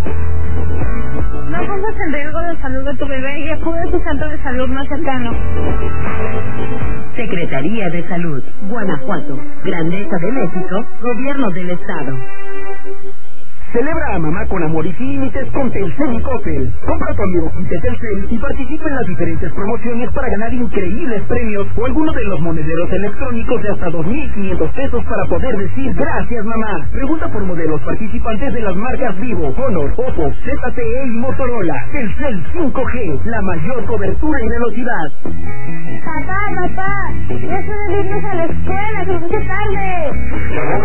No pongas en riesgo la salud de tu bebé y acude a tu centro de salud más cercano. Secretaría de Salud, Guanajuato, Grandeza de México, Gobierno del Estado. Celebra a mamá con amor y sin límites con Telcel y Coppel. Compra tu amigo kit de Telcel y participa en las diferentes promociones para ganar increíbles premios o alguno de los monederos electrónicos de hasta 2,500 pesos para poder decir gracias mamá. Pregunta por modelos participantes de las marcas Vivo, Honor, Oppo, ZTE y Motorola. Telcel 5G, la mayor cobertura y velocidad. Papá, ya es hora de irnos a la escuela, se nos hace tarde.